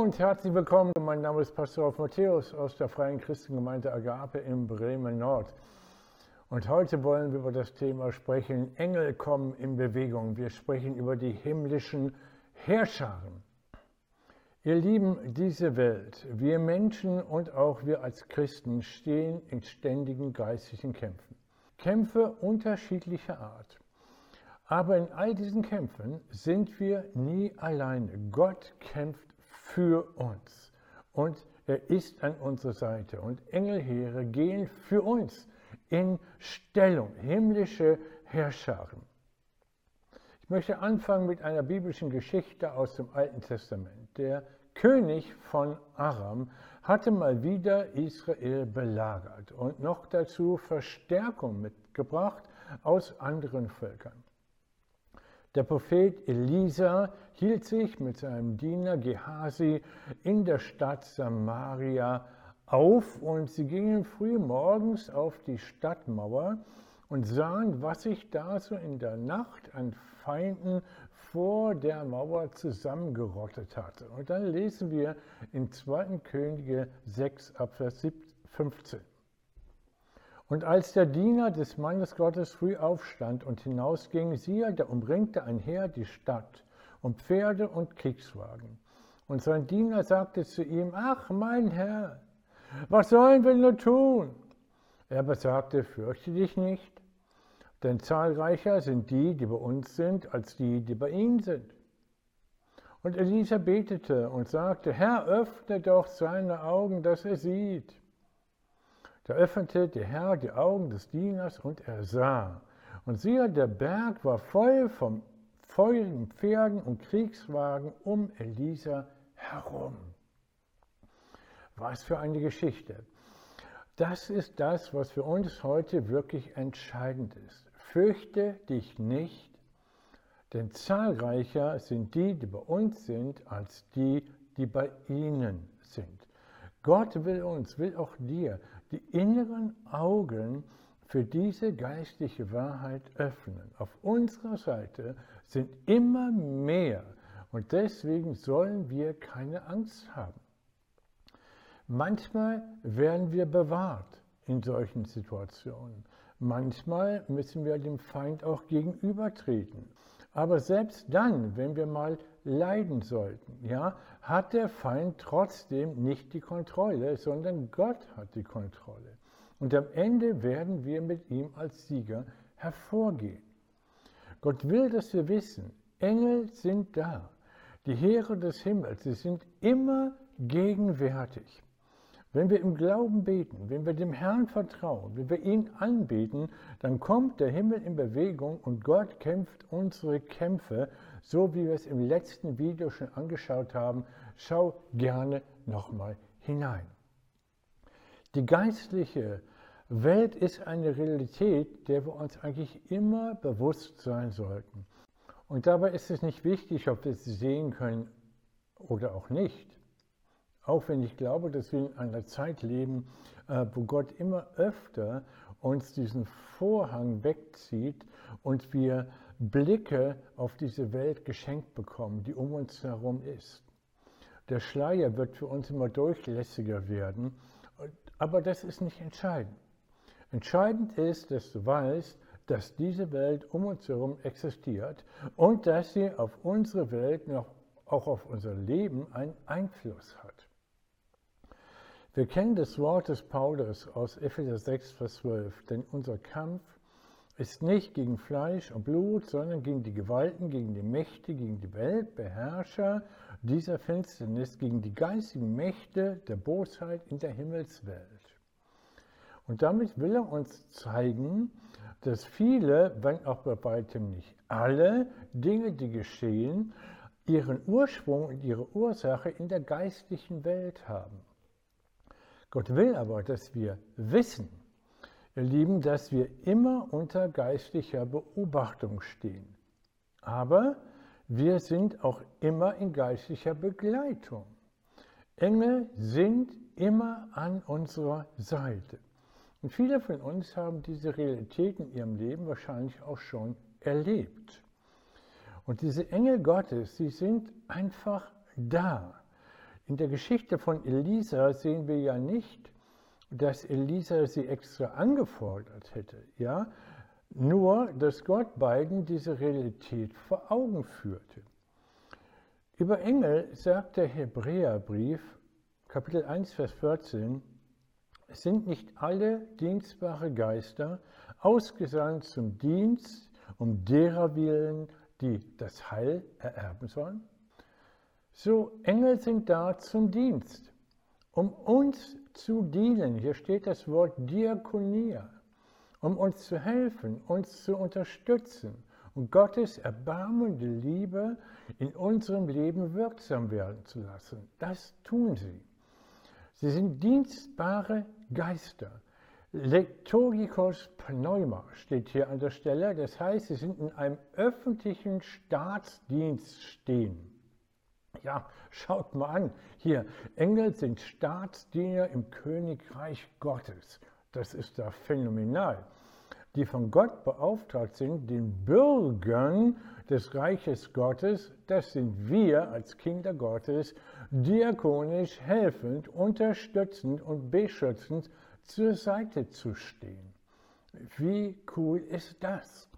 und herzlich willkommen. Mein Name ist Pastor Rolf Matthäus aus der Freien Christengemeinde Agape in Bremen Nord. Und heute wollen wir über das Thema sprechen, Engel kommen in Bewegung. Wir sprechen über die himmlischen Heerscharen. Ihr Lieben, diese Welt, wir Menschen und auch wir als Christen stehen in ständigen geistlichen Kämpfen. Kämpfe unterschiedlicher Art. Aber in all diesen Kämpfen sind wir nie alleine. Gott kämpft für uns und er ist an unserer Seite. Und Engelheere gehen für uns in Stellung, himmlische Heerscharen. Ich möchte anfangen mit einer biblischen Geschichte aus dem Alten Testament. Der König von Aram hatte mal wieder Israel belagert und noch dazu Verstärkung mitgebracht aus anderen Völkern. Der Prophet Elisa hielt sich mit seinem Diener Gehasi in der Stadt Samaria auf und sie gingen früh morgens auf die Stadtmauer und sahen, was sich da so in der Nacht an Feinden vor der Mauer zusammengerottet hatte. Und dann lesen wir in 2. Könige 6 ab Vers 15. Und als der Diener des Mannes Gottes früh aufstand und hinausging, siehe, da umringte ein Heer die Stadt und Pferde und Kriegswagen. Und sein Diener sagte zu ihm, ach, mein Herr, was sollen wir nur tun? Er aber sagte, fürchte dich nicht, denn zahlreicher sind die, die bei uns sind, als die, die bei ihm sind. Und Elisa betete und sagte, Herr, öffne doch seine Augen, dass er sieht. Da öffnete der Herr die Augen des Dieners und er sah. Und siehe, der Berg war voll von feurigen Pferden und Kriegswagen um Elisa herum. Was für eine Geschichte. Das ist das, was für uns heute wirklich entscheidend ist. Fürchte dich nicht, denn zahlreicher sind die, die bei uns sind, als die, die bei ihnen sind. Gott will uns, will auch dir, die inneren Augen für diese geistliche Wahrheit öffnen. Auf unserer Seite sind immer mehr und deswegen sollen wir keine Angst haben. Manchmal werden wir bewahrt in solchen Situationen. Manchmal müssen wir dem Feind auch gegenübertreten. Aber selbst dann, wenn wir mal leiden sollten, ja, hat der Feind trotzdem nicht die Kontrolle, sondern Gott hat die Kontrolle. Und am Ende werden wir mit ihm als Sieger hervorgehen. Gott will, dass wir wissen, Engel sind da. Die Heere des Himmels, sie sind immer gegenwärtig. Wenn wir im Glauben beten, wenn wir dem Herrn vertrauen, wenn wir ihn anbeten, dann kommt der Himmel in Bewegung und Gott kämpft unsere Kämpfe, so wie wir es im letzten Video schon angeschaut haben. Schau gerne nochmal hinein. Die geistliche Welt ist eine Realität, der wir uns eigentlich immer bewusst sein sollten. Und dabei ist es nicht wichtig, ob wir sie sehen können oder auch nicht. Auch wenn ich glaube, dass wir in einer Zeit leben, wo Gott immer öfter uns diesen Vorhang wegzieht und wir Blicke auf diese Welt geschenkt bekommen, die um uns herum ist. Der Schleier wird für uns immer durchlässiger werden, aber das ist nicht entscheidend. Entscheidend ist, dass du weißt, dass diese Welt um uns herum existiert und dass sie auf unsere Welt, auch auf unser Leben, einen Einfluss hat. Wir kennen das Wort des Paulus aus Epheser 6, Vers 12, denn unser Kampf ist nicht gegen Fleisch und Blut, sondern gegen die Gewalten, gegen die Mächte, gegen die Weltbeherrscher dieser Finsternis, gegen die geistigen Mächte der Bosheit in der Himmelswelt. Und damit will er uns zeigen, dass viele, wenn auch bei weitem nicht alle Dinge, die geschehen, ihren Ursprung und ihre Ursache in der geistlichen Welt haben. Gott will aber, dass wir wissen, ihr Lieben, dass wir immer unter geistlicher Beobachtung stehen. Aber wir sind auch immer in geistlicher Begleitung. Engel sind immer an unserer Seite. Und viele von uns haben diese Realität in ihrem Leben wahrscheinlich auch schon erlebt. Und diese Engel Gottes, sie sind einfach da. In der Geschichte von Elisa sehen wir ja nicht, dass Elisa sie extra angefordert hätte, ja? Nur, dass Gott beiden diese Realität vor Augen führte. Über Engel sagt der Hebräerbrief, Kapitel 1, Vers 14, es sind nicht alle dienstbare Geister ausgesandt zum Dienst, um derer willen, die das Heil ererben sollen? So, Engel sind da zum Dienst, um uns zu dienen. Hier steht das Wort Diakonia, um uns zu helfen, uns zu unterstützen und Gottes erbarmende Liebe in unserem Leben wirksam werden zu lassen. Das tun sie. Sie sind dienstbare Geister. Liturgikos Pneuma steht hier an der Stelle. Das heißt, sie sind in einem öffentlichen Staatsdienst stehen. Ja, schaut mal an. Hier, Engel sind Staatsdiener im Königreich Gottes. Das ist da phänomenal. Die von Gott beauftragt sind, den Bürgern des Reiches Gottes, das sind wir als Kinder Gottes, diakonisch helfend, unterstützend und beschützend zur Seite zu stehen. Wie cool ist das?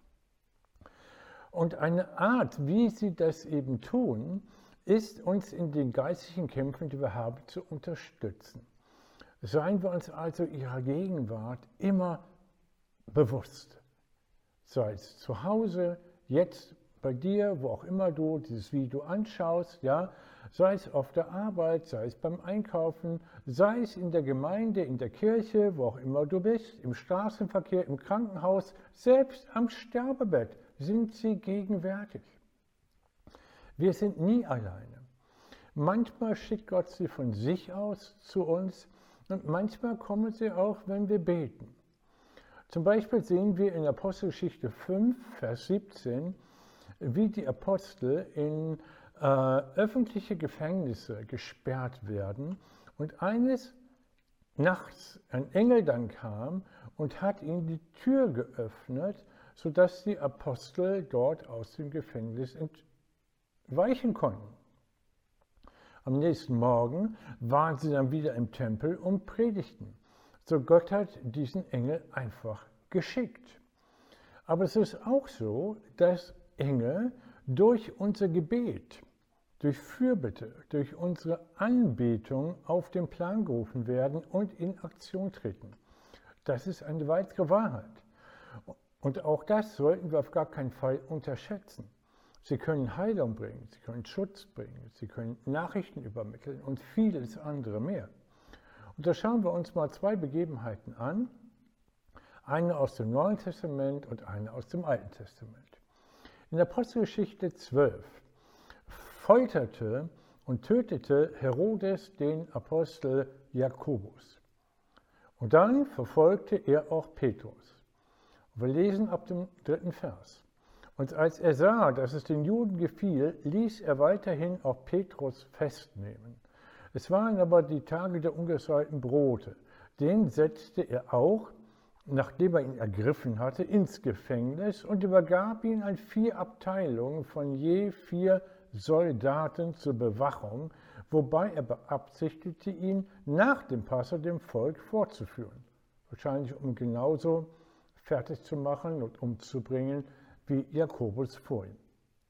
Und eine Art, wie sie das eben tun, ist, uns in den geistlichen Kämpfen, die wir haben, zu unterstützen. Seien wir uns also ihrer Gegenwart immer bewusst. Sei es zu Hause, jetzt bei dir, wo auch immer du dieses Video anschaust, ja, sei es auf der Arbeit, sei es beim Einkaufen, sei es in der Gemeinde, in der Kirche, wo auch immer du bist, im Straßenverkehr, im Krankenhaus, selbst am Sterbebett sind sie gegenwärtig. Wir sind nie alleine. Manchmal schickt Gott sie von sich aus zu uns und manchmal kommen sie auch, wenn wir beten. Zum Beispiel sehen wir in Apostelgeschichte 5, Vers 17, wie die Apostel in öffentliche Gefängnisse gesperrt werden und eines Nachts ein Engel dann kam und hat ihnen die Tür geöffnet, sodass die Apostel dort aus dem Gefängnis entweichen konnten. Am nächsten Morgen waren sie dann wieder im Tempel und predigten. So Gott hat diesen Engel einfach geschickt. Aber es ist auch so, dass Engel durch unser Gebet, durch Fürbitte, durch unsere Anbetung auf den Plan gerufen werden und in Aktion treten. Das ist eine weitere Wahrheit. Und auch das sollten wir auf gar keinen Fall unterschätzen. Sie können Heilung bringen, sie können Schutz bringen, sie können Nachrichten übermitteln und vieles andere mehr. Und da schauen wir uns mal zwei Begebenheiten an, eine aus dem Neuen Testament und eine aus dem Alten Testament. In Apostelgeschichte 12 folterte und tötete Herodes den Apostel Jakobus. Und dann verfolgte er auch Petrus. Und wir lesen ab dem 3. Vers. Und als er sah, dass es den Juden gefiel, ließ er weiterhin auch Petrus festnehmen. Es waren aber die Tage der ungesäuerten Brote. Den setzte er auch, nachdem er ihn ergriffen hatte, ins Gefängnis und übergab ihn an 4 Abteilungen von je 4 Soldaten zur Bewachung, wobei er beabsichtigte, ihn nach dem Passa dem Volk vorzuführen. Wahrscheinlich um genauso fertig zu machen und umzubringen, wie Jakobus vor ihm.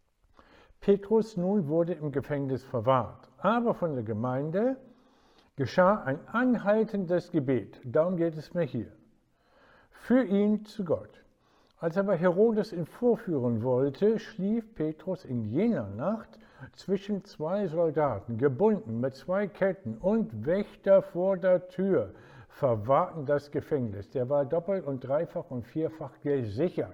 Petrus nun wurde im Gefängnis verwahrt, aber von der Gemeinde geschah ein anhaltendes Gebet, darum geht es mir hier, für ihn zu Gott. Als aber Herodes ihn vorführen wollte, schlief Petrus in jener Nacht zwischen 2 Soldaten, gebunden mit 2 Ketten und Wächter vor der Tür, verwahrten das Gefängnis. Der war doppelt und dreifach und vierfach gesichert.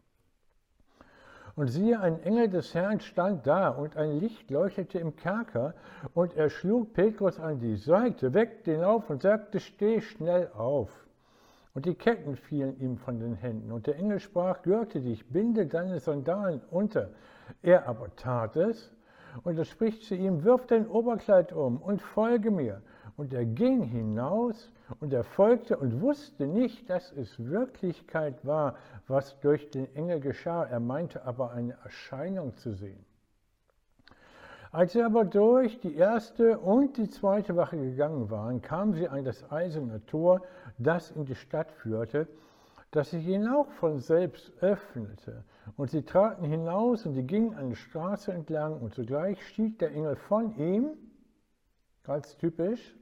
Und siehe, ein Engel des Herrn stand da, und ein Licht leuchtete im Kerker, und er schlug Petrus an die Seite, weckte ihn auf und sagte, steh schnell auf. Und die Ketten fielen ihm von den Händen. Und der Engel sprach, gürte dich, binde deine Sandalen unter. Er aber tat es, und er spricht zu ihm, wirf dein Oberkleid um und folge mir. Und er ging hinaus, und er folgte und wusste nicht, dass es Wirklichkeit war, was durch den Engel geschah. Er meinte aber eine Erscheinung zu sehen. Als sie aber durch die erste und die zweite Wache gegangen waren, kamen sie an das eiserne Tor, das in die Stadt führte, das sich ihnen auch von selbst öffnete. Und sie traten hinaus und sie gingen eine Straße entlang und sogleich stieg der Engel von ihm, ganz typisch.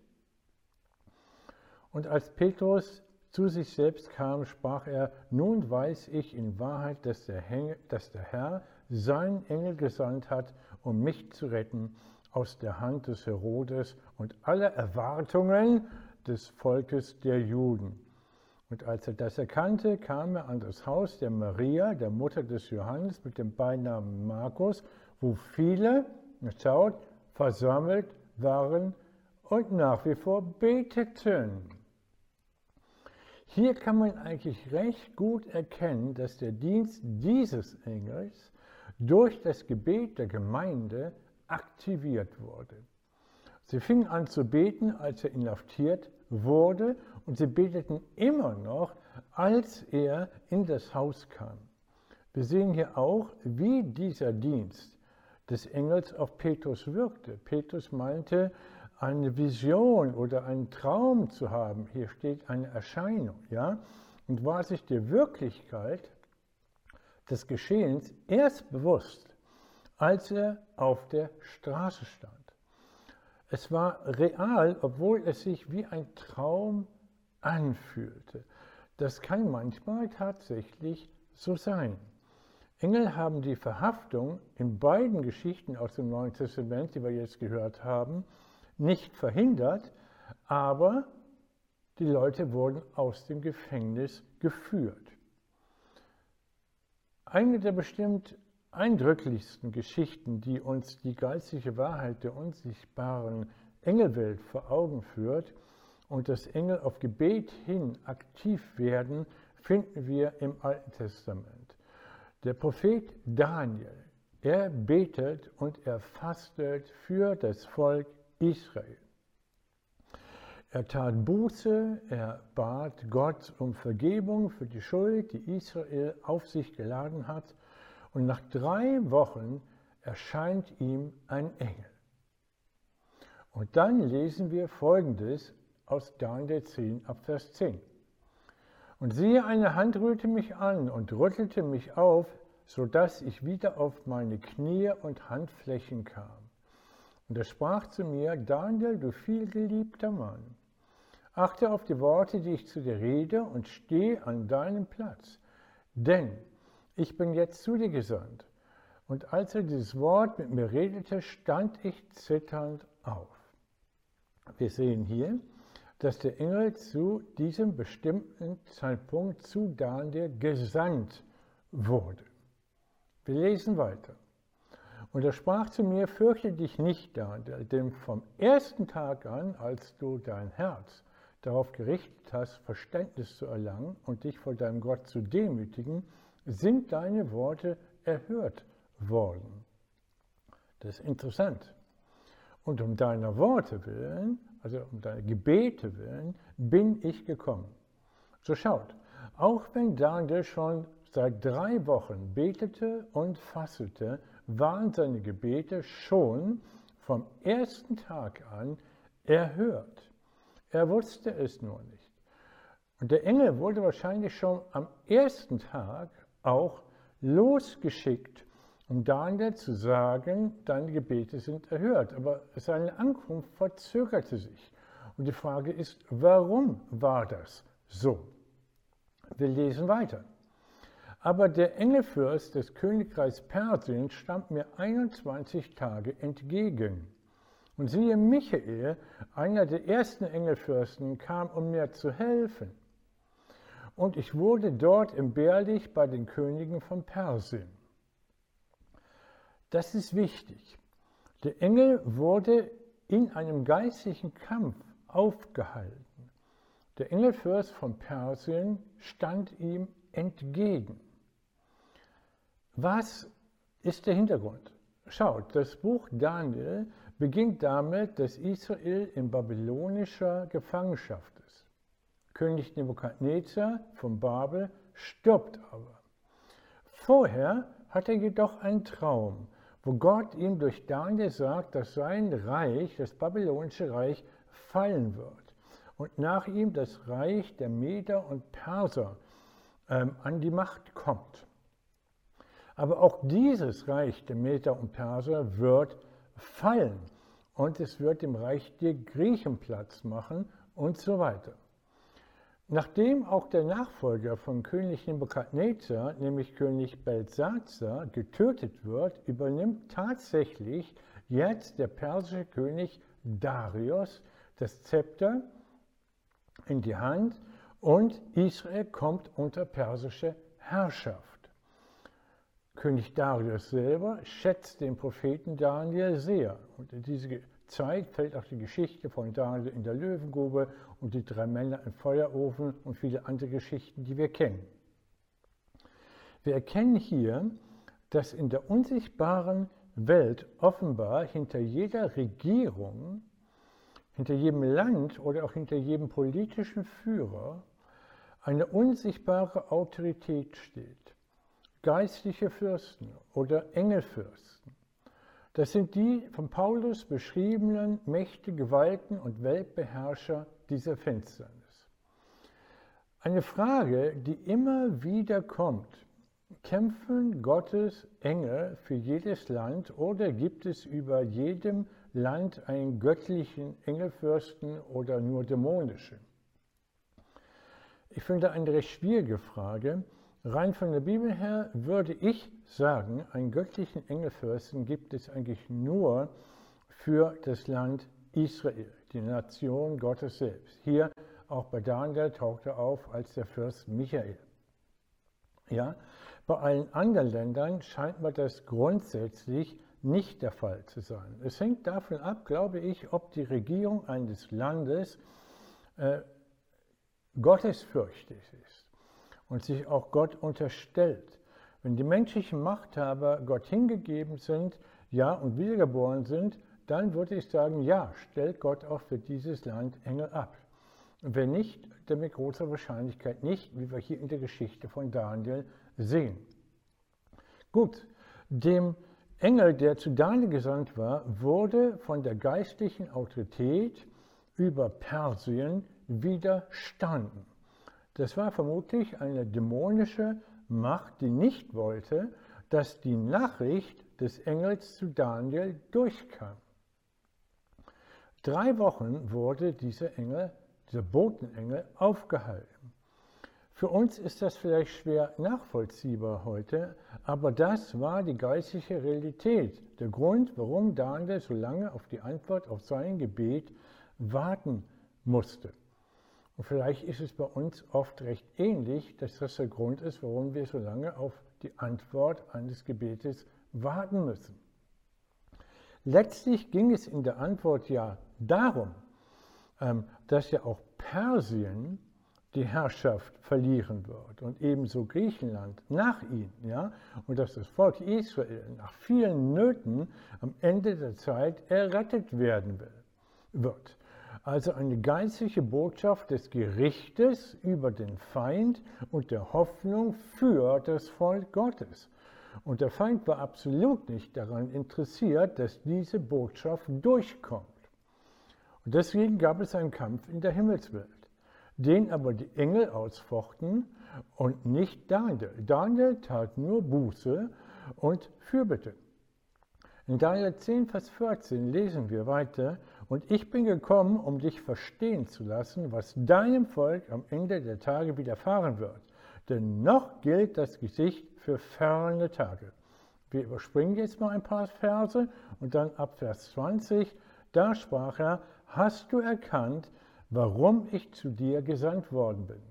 Und als Petrus zu sich selbst kam, sprach er, nun weiß ich in Wahrheit, dass der Herr seinen Engel gesandt hat, um mich zu retten aus der Hand des Herodes und aller Erwartungen des Volkes der Juden. Und als er das erkannte, kam er an das Haus der Maria, der Mutter des Johannes, mit dem Beinamen Markus, wo viele, schaut, versammelt waren und nach wie vor beteten. Hier kann man eigentlich recht gut erkennen, dass der Dienst dieses Engels durch das Gebet der Gemeinde aktiviert wurde. Sie fingen an zu beten, als er inhaftiert wurde, und sie beteten immer noch, als er in das Haus kam. Wir sehen hier auch, wie dieser Dienst des Engels auf Petrus wirkte. Petrus meinte, eine Vision oder einen Traum zu haben. Hier steht eine Erscheinung, ja, und war sich der Wirklichkeit des Geschehens erst bewusst, als er auf der Straße stand. Es war real, obwohl es sich wie ein Traum anfühlte. Das kann manchmal tatsächlich so sein. Engel haben die Verhaftung in beiden Geschichten aus dem Neuen Testament, die wir jetzt gehört haben, nicht verhindert, aber die Leute wurden aus dem Gefängnis geführt. Eine der bestimmt eindrücklichsten Geschichten, die uns die geistliche Wahrheit der unsichtbaren Engelwelt vor Augen führt und dass Engel auf Gebet hin aktiv werden, finden wir im Alten Testament. Der Prophet Daniel, er betet und er fastet für das Volk Israel. Er tat Buße, er bat Gott um Vergebung für die Schuld, die Israel auf sich geladen hat. Und nach 3 Wochen erscheint ihm ein Engel. Und dann lesen wir Folgendes aus Daniel 10 ab Vers 10. Und siehe, eine Hand rührte mich an und rüttelte mich auf, sodass ich wieder auf meine Knie und Handflächen kam. Und er sprach zu mir, Daniel, du vielgeliebter Mann, achte auf die Worte, die ich zu dir rede, und steh an deinem Platz. Denn ich bin jetzt zu dir gesandt. Und als er dieses Wort mit mir redete, stand ich zitternd auf. Wir sehen hier, dass der Engel zu diesem bestimmten Zeitpunkt zu Daniel gesandt wurde. Wir lesen weiter. Und er sprach zu mir, fürchte dich nicht, Daniel, denn vom ersten Tag an, als du dein Herz darauf gerichtet hast, Verständnis zu erlangen und dich vor deinem Gott zu demütigen, sind deine Worte erhört worden. Das ist interessant. Und um deiner Worte willen, also um deiner Gebete willen, bin ich gekommen. So schaut, auch wenn Daniel schon seit 3 Wochen betete und fastete, waren seine Gebete schon vom ersten Tag an erhört. Er wusste es nur nicht. Und der Engel wurde wahrscheinlich schon am ersten Tag auch losgeschickt, um Daniel zu sagen, deine Gebete sind erhört. Aber seine Ankunft verzögerte sich. Und die Frage ist, warum war das so? Wir lesen weiter. Aber der Engelfürst des Königreichs Persien stand mir 21 Tage entgegen. Und siehe, Michael, einer der ersten Engelfürsten, kam, um mir zu helfen. Und ich wurde dort im Berlicht bei den Königen von Persien. Das ist wichtig. Der Engel wurde in einem geistlichen Kampf aufgehalten. Der Engelfürst von Persien stand ihm entgegen. Was ist der Hintergrund? Schaut, das Buch Daniel beginnt damit, dass Israel in babylonischer Gefangenschaft ist. König Nebukadnezar von Babel stirbt aber. Vorher hat er jedoch einen Traum, wo Gott ihm durch Daniel sagt, dass sein Reich, das babylonische Reich, fallen wird und nach ihm das Reich der Meder und Perser an die Macht kommt. Aber auch dieses Reich der Meder und Perser wird fallen und es wird dem Reich der Griechen Platz machen und so weiter. Nachdem auch der Nachfolger von König Nebukadnezar, nämlich König Belsatzar, getötet wird, übernimmt tatsächlich jetzt der persische König Darius das Zepter in die Hand und Israel kommt unter persische Herrschaft. König Darius selber schätzt den Propheten Daniel sehr und in diese Zeit fällt auch die Geschichte von Daniel in der Löwengrube und die 3 Männer im Feuerofen und viele andere Geschichten, die wir kennen. Wir erkennen hier, dass in der unsichtbaren Welt offenbar hinter jeder Regierung, hinter jedem Land oder auch hinter jedem politischen Führer eine unsichtbare Autorität steht. Geistliche Fürsten oder Engelfürsten. Das sind die von Paulus beschriebenen Mächte, Gewalten und Weltbeherrscher dieser Finsternis. Eine Frage, die immer wieder kommt: Kämpfen Gottes Engel für jedes Land oder gibt es über jedem Land einen göttlichen Engelfürsten oder nur dämonische? Ich finde eine recht schwierige Frage. Rein von der Bibel her würde ich sagen, einen göttlichen Engelfürsten gibt es eigentlich nur für das Land Israel, die Nation Gottes selbst. Hier auch bei Daniel taucht er auf als der Fürst Michael. Ja, bei allen anderen Ländern scheint mir das grundsätzlich nicht der Fall zu sein. Es hängt davon ab, glaube ich, ob die Regierung eines Landes gottesfürchtig ist und sich auch Gott unterstellt. Wenn die menschlichen Machthaber Gott hingegeben sind, ja, und wiedergeboren sind, dann würde ich sagen, ja, stellt Gott auch für dieses Land Engel ab. Und wenn nicht, dann mit großer Wahrscheinlichkeit nicht, wie wir hier in der Geschichte von Daniel sehen. Gut, dem Engel, der zu Daniel gesandt war, wurde von der geistlichen Autorität über Persien widerstanden. Das war vermutlich eine dämonische Macht, die nicht wollte, dass die Nachricht des Engels zu Daniel durchkam. 3 Wochen wurde dieser Botenengel aufgehalten. Für uns ist das vielleicht schwer nachvollziehbar heute, aber das war die geistliche Realität. Der Grund, warum Daniel so lange auf die Antwort auf sein Gebet warten musste. Und vielleicht ist es bei uns oft recht ähnlich, dass das der Grund ist, warum wir so lange auf die Antwort eines Gebetes warten müssen. Letztlich ging es in der Antwort ja darum, dass ja auch Persien die Herrschaft verlieren wird und ebenso Griechenland nach ihnen, ja, und dass das Volk Israel nach vielen Nöten am Ende der Zeit errettet werden wird. Also eine geistliche Botschaft des Gerichtes über den Feind und der Hoffnung für das Volk Gottes. Und der Feind war absolut nicht daran interessiert, dass diese Botschaft durchkommt. Und deswegen gab es einen Kampf in der Himmelswelt, den aber die Engel ausfochten und nicht Daniel. Daniel tat nur Buße und Fürbitte. In Daniel 10, Vers 14 lesen wir weiter: Und ich bin gekommen, um dich verstehen zu lassen, was deinem Volk am Ende der Tage widerfahren wird. Denn noch gilt das Gesicht für ferne Tage. Wir überspringen jetzt mal ein paar Verse und dann ab Vers 20, da sprach er: Hast du erkannt, warum ich zu dir gesandt worden bin?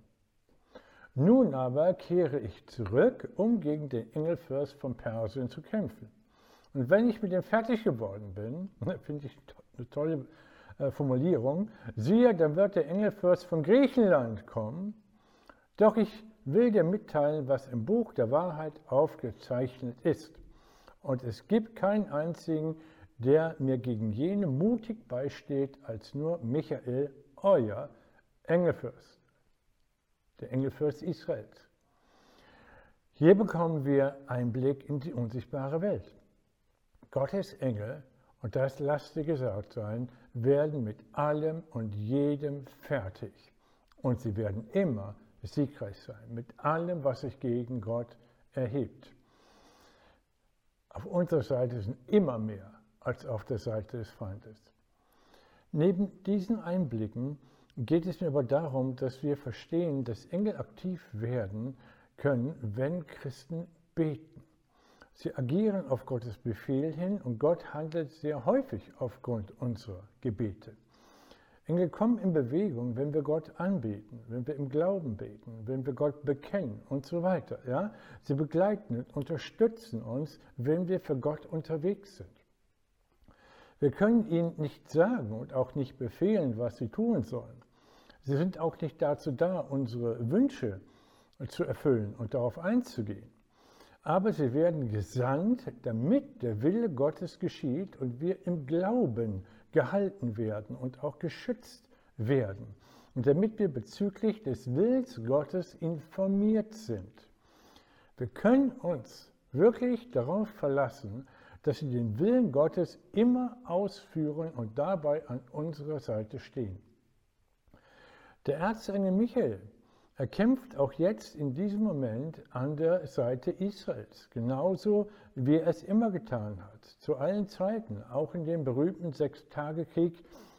Nun aber kehre ich zurück, um gegen den Engelfürst von Persien zu kämpfen. Und wenn ich mit ihm fertig geworden bin, finde ich eine tolle Formulierung, siehe, dann wird der Engelfürst von Griechenland kommen, doch ich will dir mitteilen, was im Buch der Wahrheit aufgezeichnet ist. Und es gibt keinen einzigen, der mir gegen jene mutig beisteht, als nur Michael, euer Engelfürst, der Engelfürst Israels. Hier bekommen wir Einblick in die unsichtbare Welt. Gottes Engel, und das lasst dir gesagt sein, werden mit allem und jedem fertig. Und sie werden immer siegreich sein, mit allem, was sich gegen Gott erhebt. Auf unserer Seite sind immer mehr als auf der Seite des Feindes. Neben diesen Einblicken geht es mir aber darum, dass wir verstehen, dass Engel aktiv werden können, wenn Christen beten. Sie agieren auf Gottes Befehl hin und Gott handelt sehr häufig aufgrund unserer Gebete. Engel kommen in Bewegung, wenn wir Gott anbeten, wenn wir im Glauben beten, wenn wir Gott bekennen und so weiter. Ja? Sie begleiten und unterstützen uns, wenn wir für Gott unterwegs sind. Wir können ihnen nicht sagen und auch nicht befehlen, was sie tun sollen. Sie sind auch nicht dazu da, unsere Wünsche zu erfüllen und darauf einzugehen. Aber sie werden gesandt, damit der Wille Gottes geschieht und wir im Glauben gehalten werden und auch geschützt werden. Und damit wir bezüglich des Willens Gottes informiert sind. Wir können uns wirklich darauf verlassen, dass sie den Willen Gottes immer ausführen und dabei an unserer Seite stehen. Der Erzengel Michael, er kämpft auch jetzt in diesem Moment an der Seite Israels, genauso wie er es immer getan hat, zu allen Zeiten, auch in dem berühmten Sechstagekrieg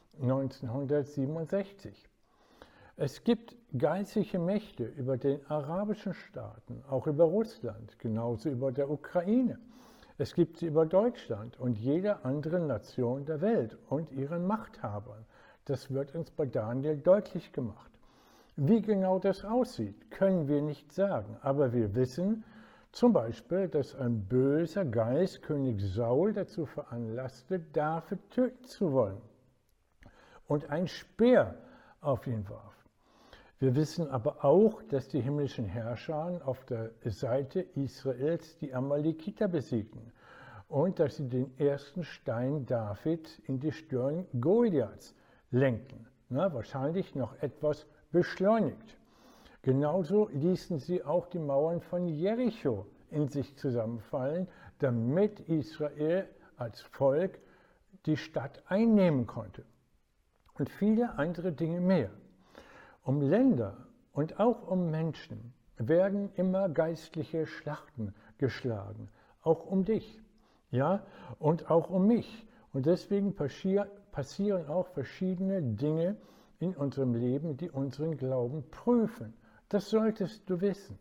1967. Es gibt geistliche Mächte über den arabischen Staaten, auch über Russland, genauso über der Ukraine. Es gibt sie über Deutschland und jede andere Nation der Welt und ihren Machthabern. Das wird uns bei Daniel deutlich gemacht. Wie genau das aussieht, können wir nicht sagen, aber wir wissen zum Beispiel, dass ein böser Geist König Saul dazu veranlasste, David töten zu wollen und ein Speer auf ihn warf. Wir wissen aber auch, dass die himmlischen Herrscher auf der Seite Israels die Amalekiter besiegten und dass sie den ersten Stein David in die Stirn Goliaths lenkten. Wahrscheinlich noch etwas beschleunigt. Genauso ließen sie auch die Mauern von Jericho in sich zusammenfallen, damit Israel als Volk die Stadt einnehmen konnte. Und viele andere Dinge mehr. Um Länder und auch um Menschen werden immer geistliche Schlachten geschlagen, auch um dich, ja, und auch um mich. Und deswegen passieren auch verschiedene Dinge in unserem Leben, die unseren Glauben prüfen. Das solltest du wissen.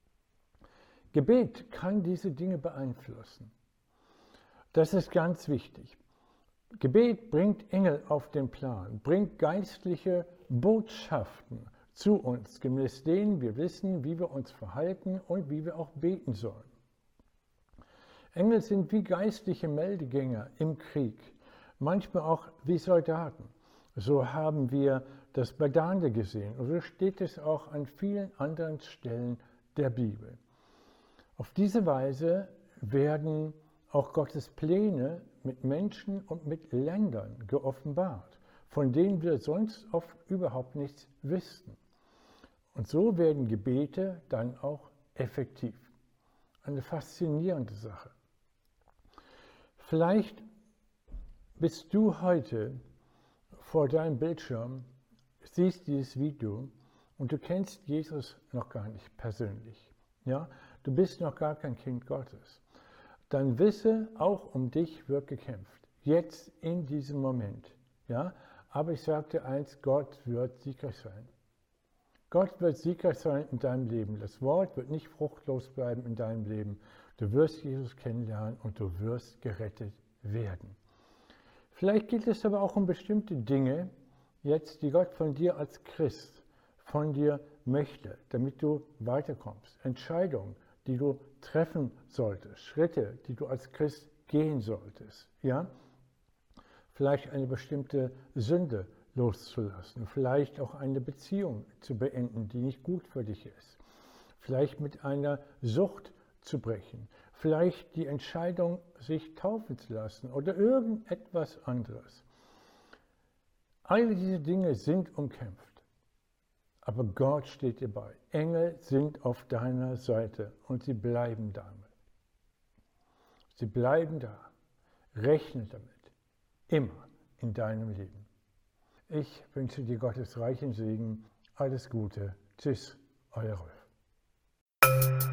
Gebet kann diese Dinge beeinflussen. Das ist ganz wichtig. Gebet bringt Engel auf den Plan, bringt geistliche Botschaften zu uns, gemäß denen wir wissen, wie wir uns verhalten und wie wir auch beten sollen. Engel sind wie geistliche Meldegänger im Krieg, manchmal auch wie Soldaten. So haben wir das bei Daniel gesehen und so steht es auch an vielen anderen Stellen der Bibel. Auf diese Weise werden auch Gottes Pläne mit Menschen und mit Ländern geoffenbart, von denen wir sonst oft überhaupt nichts wüssten. Und so werden Gebete dann auch effektiv. Eine faszinierende Sache. Vielleicht bist du heute vor deinem Bildschirm, siehst dieses Video und du kennst Jesus noch gar nicht persönlich. Ja? Du bist noch gar kein Kind Gottes. Dann wisse, auch um dich wird gekämpft. Jetzt in diesem Moment. Ja? Aber ich sage dir eins, Gott wird siegreich sein. Gott wird siegreich sein in deinem Leben. Das Wort wird nicht fruchtlos bleiben in deinem Leben. Du wirst Jesus kennenlernen und du wirst gerettet werden. Vielleicht geht es aber auch um bestimmte Dinge, jetzt, die Gott von dir als Christ, von dir möchte, damit du weiterkommst. Entscheidungen, die du treffen solltest, Schritte, die du als Christ gehen solltest. Ja? Vielleicht eine bestimmte Sünde loszulassen, vielleicht auch eine Beziehung zu beenden, die nicht gut für dich ist. Vielleicht mit einer Sucht zu brechen. Vielleicht die Entscheidung, sich taufen zu lassen oder irgendetwas anderes. All diese Dinge sind umkämpft. Aber Gott steht dir bei. Engel sind auf deiner Seite und sie bleiben da. Sie bleiben da. Rechne damit. Immer in deinem Leben. Ich wünsche dir Gottes reichen Segen. Alles Gute. Tschüss, euer Rolf.